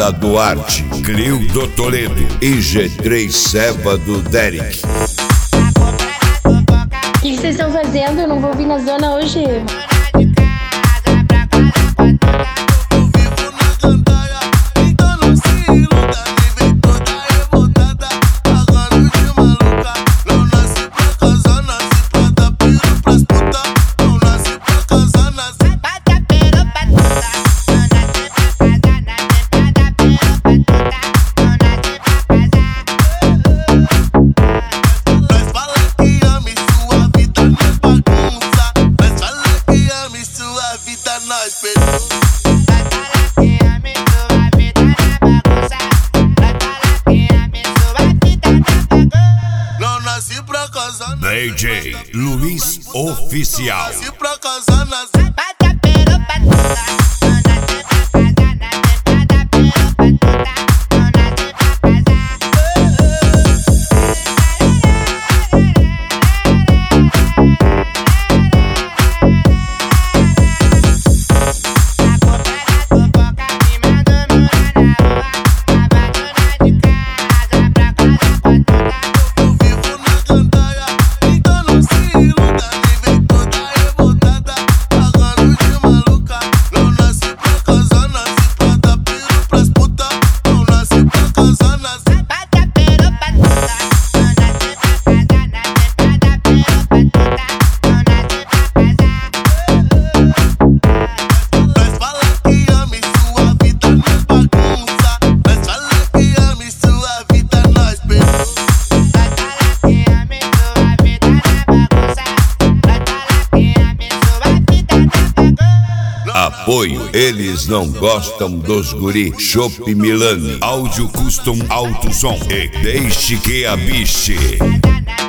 Nada Duarte, Clildo Toledo e G3 Seva do Derek. O que vocês estão fazendo? Eu não vou vir na zona hoje. DJ Luiz Oficial. Apoio, eles não gostam dos guri. Chopp Milani, áudio custom alto som e deixe que a biche.